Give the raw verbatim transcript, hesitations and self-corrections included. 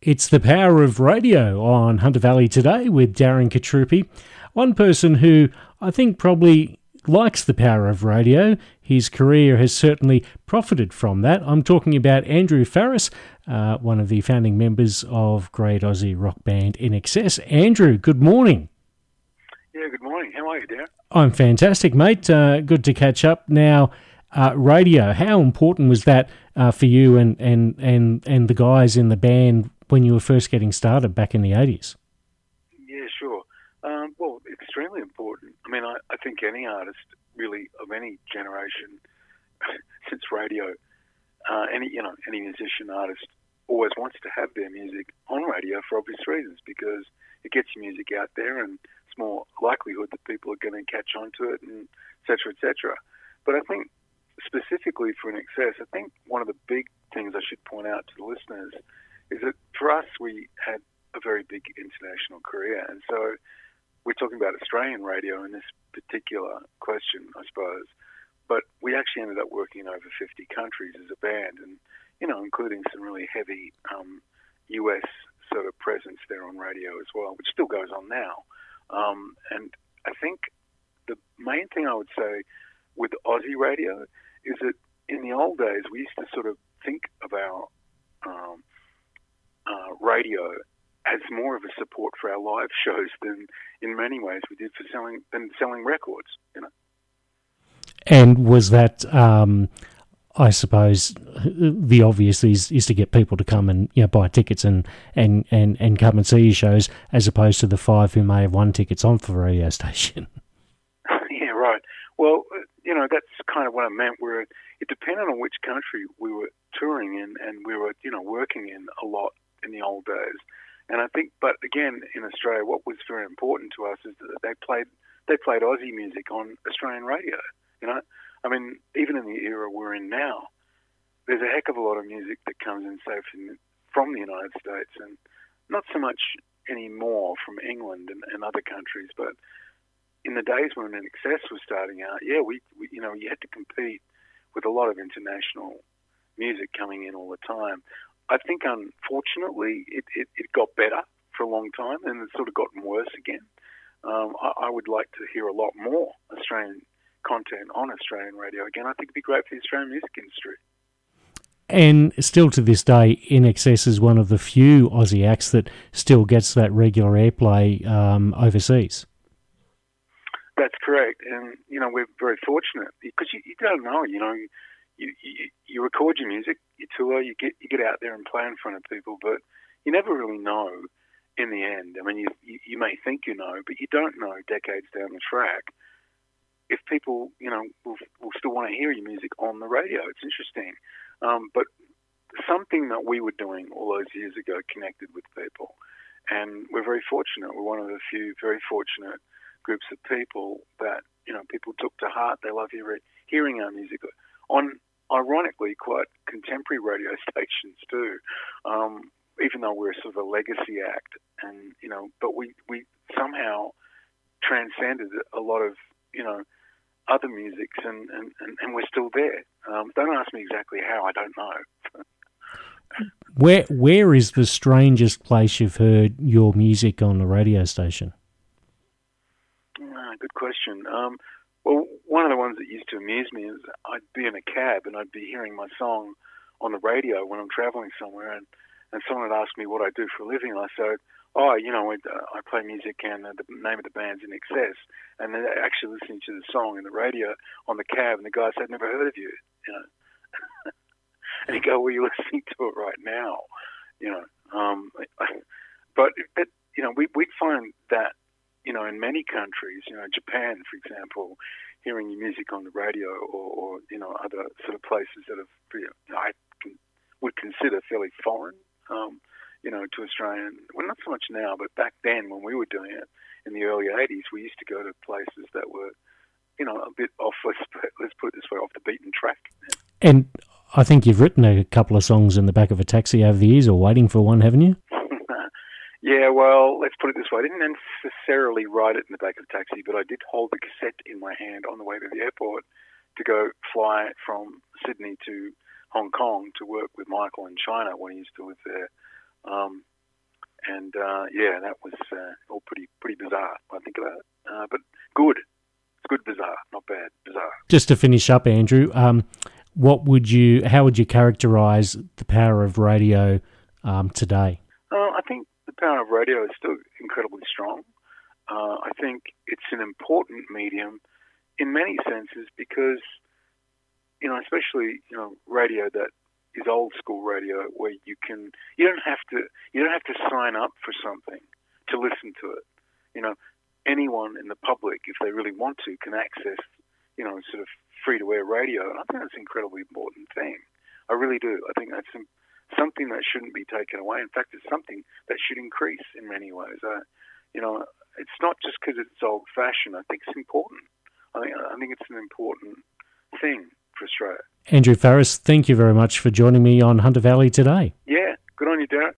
It's the power of radio on Hunter Valley Today with Darren Katrupi. One person who I think probably likes the power of radio. His career has certainly profited from that. I'm talking about Andrew Farriss, uh, one of the founding members of great Aussie rock band I N X S. Andrew, good morning. Yeah, good morning. How are you, Darren? I'm fantastic, mate. Uh, good to catch up. Now, uh, radio, how important was that uh, for you and, and, and, and the guys in the band when you were first getting started back in the eighties? Yeah, sure. Um, well, extremely important. I mean, I, I think any artist, really, of any generation, since radio, uh, any you know, any musician, artist, always wants to have their music on radio for obvious reasons, because it gets your music out there and it's more likelihood that people are going to catch on to it, and et cetera, et cetera. But I think specifically for I N X S, I think one of the big things I should point out to the listeners is that for us, we had a very big international career. And so we're talking about Australian radio in this particular question, I suppose. But we actually ended up working in over fifty countries as a band, and, you know, including some really heavy um, U S sort of presence there on radio as well, which still goes on now. Um, and I think the main thing I would say with Aussie radio is that in the old days, we used to sort of think of our um, uh, radio as more of a support for our live shows than in many ways we did for selling than selling records, you know. And was that, um, I suppose, the obvious is, is to get people to come and, you know, buy tickets and, and, and, and come and see your shows, as opposed to the five who may have won tickets on for the radio station? Yeah, right. Well, you know, that's kind of what I meant, where it depended on which country we were touring in and we were, you know, working in a lot in the old days. And I think, but again, in Australia, what was very important to us is that they played they played Aussie music on Australian radio. You know, I mean, even in the era we're in now, there's a heck of a lot of music that comes in, say, from, from the United States, and not so much anymore from England and, and other countries. But in the days when I N X S was starting out, yeah, we, we you know, you had to compete with a lot of international music coming in all the time. I think, unfortunately, it, it, it got better for a long time, and it's sort of gotten worse again. Um, I, I would like to hear a lot more Australian content on Australian radio again. I think it'd be great for the Australian music industry. And still to this day, I N X S is one of the few Aussie acts that still gets that regular airplay um, overseas. That's correct. And, you know, we're very fortunate because you, you don't know, you know, You, you you record your music, you tour, you get you get out there and play in front of people, but you never really know in the end. I mean, you you, you may think you know, but you don't know decades down the track if people, you know, will, will still want to hear your music on the radio. It's interesting. Um, but something that we were doing all those years ago connected with people. And we're very fortunate. We're one of the few very fortunate groups of people that, you know, people took to heart. They love hear, hearing our music on, ironically, quite contemporary radio stations too, um, even though we're sort of a legacy act. And, you know, but we, we somehow transcended a lot of, you know, other musics, and, and, and, and we're still there. Um, don't ask me exactly how, I don't know. Where Where is the strangest place you've heard your music on the radio station? Ah, good question. Um, well, one of the ones that used to amuse me is I'd be in a cab and I'd be hearing my song on the radio when I'm traveling somewhere, and, and someone would ask me what I do for a living, and I said, oh, you know, I, I play music, and the name of the band's I N X S, and they're actually listening to the song in the radio on the cab, and the guy said, I've never heard of you, you know. And you go, well, you're listening to it right now, you know. Um, but, it, you know, we, we'd find that, you know, in many countries, you know, Japan, for example, hearing your music on the radio, or, or you know, other sort of places that have, you know, I can, would consider fairly foreign, um, you know, to Australian. Well, not so much now, but back then when we were doing it in the early eighties, we used to go to places that were, you know, a bit off, let's, let's put it this way, off the beaten track. And I think you've written a couple of songs in the back of a taxi over the years, or waiting for one, haven't you? Yeah, well, let's put it this way. I didn't necessarily write it in the back of a taxi, but I did hold the cassette in my hand on the way to the airport to go fly from Sydney to Hong Kong to work with Michael in China when he used to live there. Um, And uh, yeah, that was uh, all pretty pretty bizarre. I think about it, uh, but good. It's good bizarre, not bad bizarre. Just to finish up, Andrew, um, what would you? How would you characterise the power of radio um, today? Uh, I think the power of radio is still incredibly strong. Uh, I think it's an important medium in many senses because, you know, especially you know, radio that is old school radio where you can you don't have to you don't have to sign up for something to listen to it. You know, anyone in the public, if they really want to, can access, you know, sort of free to air radio. And I think that's an incredibly important thing. I really do. I think that's something that shouldn't be taken away. In fact, it's something that should increase in many ways. Uh, you know, it's not just because it's old fashioned. I think it's important. I think I think it's an important thing for Australia. Andrew Farriss, thank you very much for joining me on Hunter Valley today. Yeah, good on you, Darren.